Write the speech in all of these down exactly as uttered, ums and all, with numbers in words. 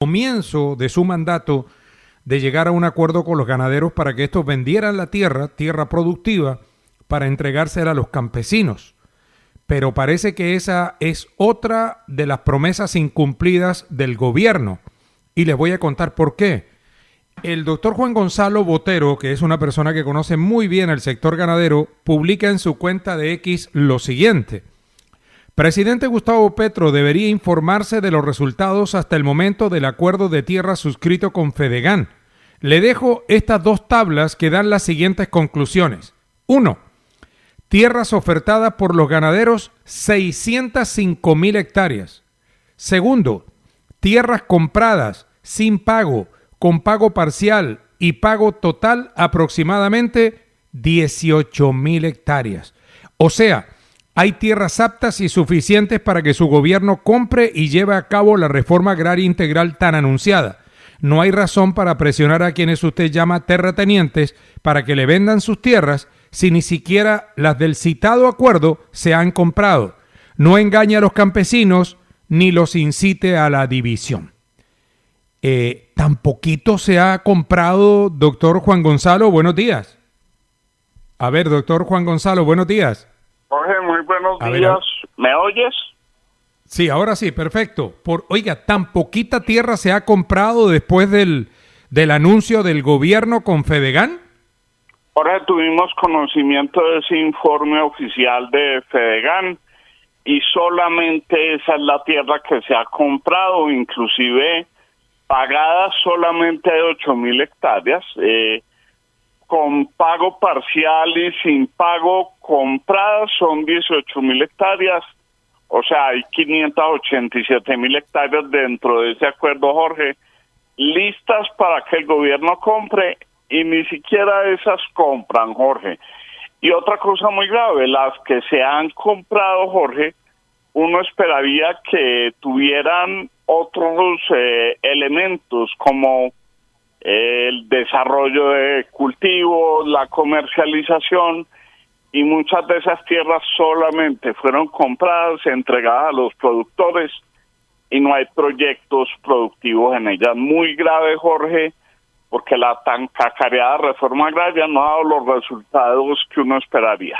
comienzo de su mandato de llegar a un acuerdo con los ganaderos para que estos vendieran la tierra, tierra productiva, para entregársela a los campesinos. Pero parece que esa es otra de las promesas incumplidas del gobierno. Y les voy a contar por qué. El doctor Juan Gonzalo Botero, que es una persona que conoce muy bien el sector ganadero, publica en su cuenta de X lo siguiente. Presidente Gustavo Petro debería informarse de los resultados hasta el momento del acuerdo de tierra suscrito con Fedegan. Le dejo estas dos tablas que dan las siguientes conclusiones. Uno, tierras ofertadas por los ganaderos, seiscientas cinco mil hectáreas. Segundo, tierras compradas sin pago, con pago parcial y pago total aproximadamente dieciocho mil hectáreas. O sea, hay tierras aptas y suficientes para que su gobierno compre y lleve a cabo la reforma agraria integral tan anunciada. No hay razón para presionar a quienes usted llama terratenientes para que le vendan sus tierras si ni siquiera las del citado acuerdo se han comprado. No engañe a los campesinos ni los incite a la división. Eh, ¿Tan poquito se ha comprado, doctor Juan Gonzalo? Buenos días. A ver, doctor Juan Gonzalo, buenos días. Jorge, muy buenos a días. Ver, ¿Me oyes? Sí, ahora sí, perfecto. Por, oiga, ¿tan poquita tierra se ha comprado después del, del anuncio del gobierno con Fedegan? Jorge, tuvimos conocimiento de ese informe oficial de Fedegan y solamente esa es la tierra que se ha comprado, inclusive pagada solamente de ocho mil hectáreas, eh, con pago parcial y sin pago compradas son dieciocho mil hectáreas, o sea, hay quinientas ochenta y siete mil hectáreas dentro de ese acuerdo, Jorge, listas para que el gobierno compre y ni siquiera esas compran, Jorge. Y otra cosa muy grave, las que se han comprado, Jorge, uno esperaría que tuvieran otros eh, elementos como el desarrollo de cultivos, la comercialización, y muchas de esas tierras solamente fueron compradas, entregadas a los productores y no hay proyectos productivos en ellas. Muy grave, Jorge, porque la tan cacareada reforma agraria no ha dado los resultados que uno esperaría.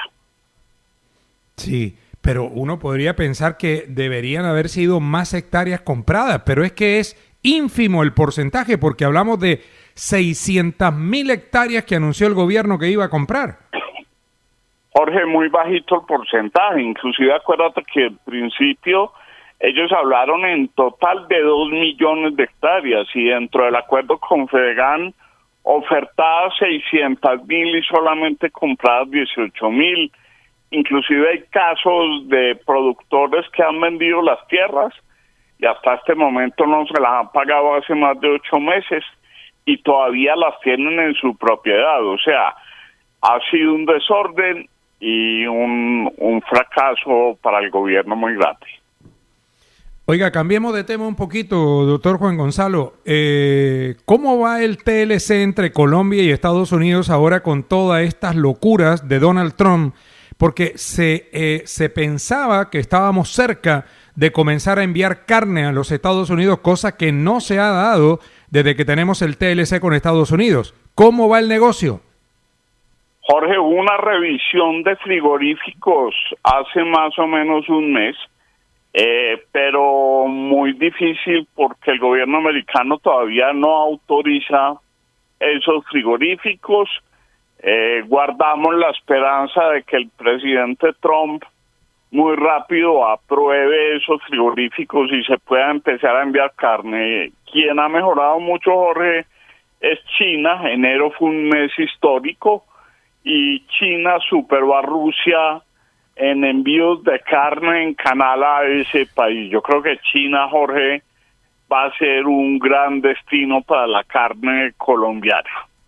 Sí, pero uno podría pensar que deberían haber sido más hectáreas compradas, pero es que es ínfimo el porcentaje, porque hablamos de seiscientas mil hectáreas que anunció el gobierno que iba a comprar. Jorge, muy bajito el porcentaje, inclusive acuérdate que al principio ellos hablaron en total de dos millones de hectáreas y dentro del acuerdo con Fedegan ofertadas seiscientas mil y solamente compradas dieciocho mil. Inclusive hay casos de productores que han vendido las tierras y hasta este momento no se las han pagado hace más de ocho meses y todavía las tienen en su propiedad. O sea, ha sido un desorden y un, un fracaso para el gobierno muy grande. Oiga, cambiemos de tema un poquito, doctor Juan Gonzalo. Eh, ¿Cómo va el T L C entre Colombia y Estados Unidos ahora con todas estas locuras de Donald Trump? Porque se, eh, se pensaba que estábamos cerca de comenzar a enviar carne a los Estados Unidos, cosa que no se ha dado desde que tenemos el T L C con Estados Unidos. ¿Cómo va el negocio? Jorge, hubo una revisión de frigoríficos hace más o menos un mes, eh, pero muy difícil porque el gobierno americano todavía no autoriza esos frigoríficos. Eh, guardamos la esperanza de que el presidente Trump muy rápido apruebe esos frigoríficos y se pueda empezar a enviar carne. Quien ha mejorado mucho, Jorge, es China. Enero fue un mes histórico y China superó a Rusia en envíos de carne en canal a ese país. Yo creo que China, Jorge, va a ser un gran destino para la carne colombiana.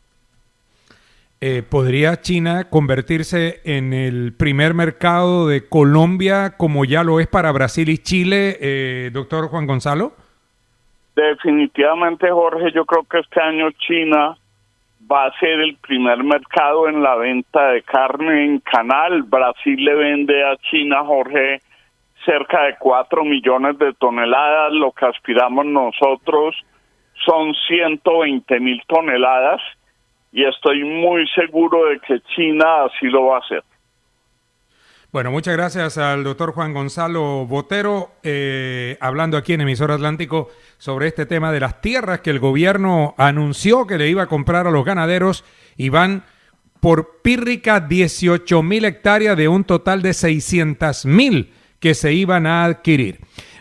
Eh, ¿Podría China convertirse en el primer mercado de Colombia como ya lo es para Brasil y Chile, eh, doctor Juan Gonzalo? Definitivamente, Jorge, yo creo que este año China va a ser el primer mercado en la venta de carne en canal. Brasil le vende a China, Jorge, cerca de cuatro millones de toneladas, lo que aspiramos nosotros son ciento veinte mil toneladas y estoy muy seguro de que China así lo va a hacer. Bueno, muchas gracias al doctor Juan Gonzalo Botero, eh, hablando aquí en Emisor Atlántico sobre este tema de las tierras que el gobierno anunció que le iba a comprar a los ganaderos y van por pírrica dieciocho mil hectáreas de un total de seiscientas mil que se iban a adquirir.